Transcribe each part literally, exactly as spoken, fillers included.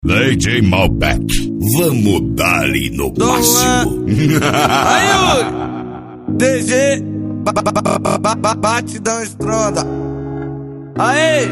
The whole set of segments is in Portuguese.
D J Malbec, vamos dar-lhe no Dom máximo. Aí, Yuri! D G, batidão estronda. Aí!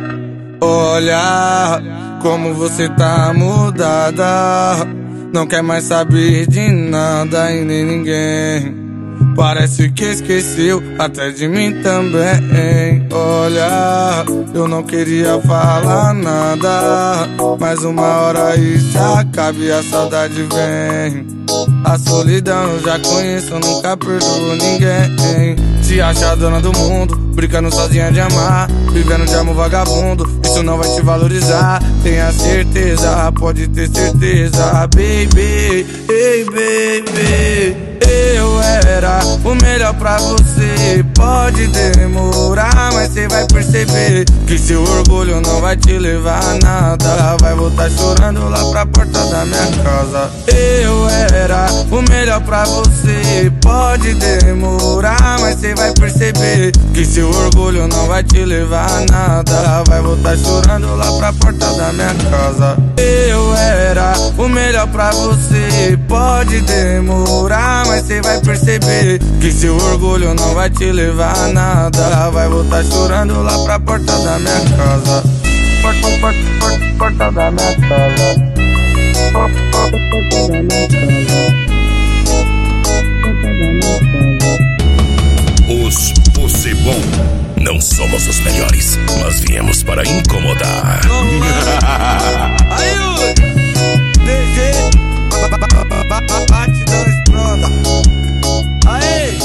Olha como você tá mudada, não quer mais saber de nada e nem ninguém. Parece que esqueceu até de mim também. Olha, eu não queria falar nada, mas uma hora isso acaba e a saudade vem. A solidão eu já conheço, eu nunca perdoo ninguém. Se acha dona do mundo, brincando sozinha de amar, vivendo de amor vagabundo, isso não vai te valorizar. Tenha certeza, pode ter certeza, baby, hey baby. Eu era o melhor pra você. Pode demorar, mas cê vai perceber que seu orgulho não vai te levar a nada. Vai voltar chorando lá pra porta da minha casa. Eu era o melhor pra você. Pode demorar, mas cê vai perceber que seu orgulho não vai te levar a nada. Vai voltar chorando lá pra porta da minha casa. Eu era o melhor pra você. Pode demorar, mas cê vai perceber que seu orgulho não vai te levar a nada. Vai voltar chorando lá pra porta da minha casa. Porta, porta, porta, porta da minha casa. Porta, porta, porta da minha casa. Os Possebon não somos os melhores, mas viemos para incomodar. Aí, Yuri! D G, batidão estronda. Aí!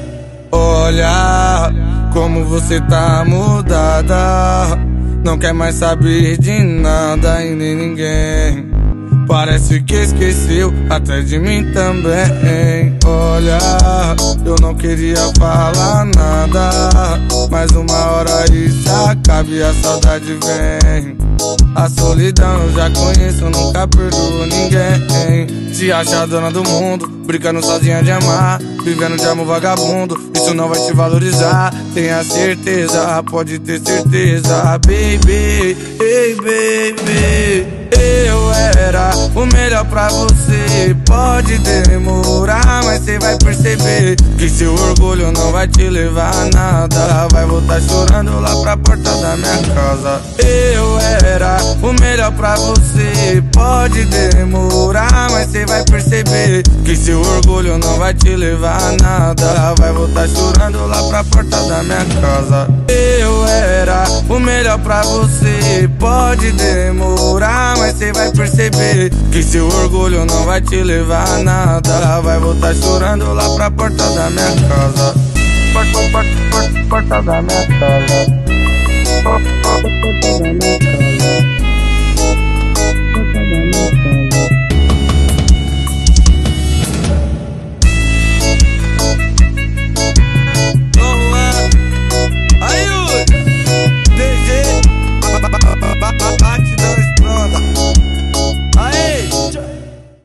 Olha como você tá mudada, não quer mais saber de nada e nem ninguém. Parece que esqueceu até de mim também. Olha, eu não queria falar nada, mas uma hora isso acaba e a saudade vem. A solidão eu já conheço, eu nunca perdoo ninguém. Se acha dona do mundo, brincando sozinha de amar, vivendo de amor vagabundo, isso não vai te valorizar. Tenha certeza, pode ter certeza, baby, hey baby. Eu era o melhor pra você. Pode demorar, mas cê vai perceber que seu orgulho não vai te levar a nada. Vai voltar chorando lá pra porta da minha casa. Eu era o melhor pra você. Pode demorar, mas cê vai perceber que seu orgulho não vai te levar a nada. Vai voltar chorando lá pra porta da minha casa. Eu era o melhor pra você. Pode demorar, mas cê vai perceber que seu orgulho não vai te levar a nada. Vai voltar chorando lá pra porta da minha casa. Porta, porta, porta, porta da minha casa. Porta, porta, porta da minha casa.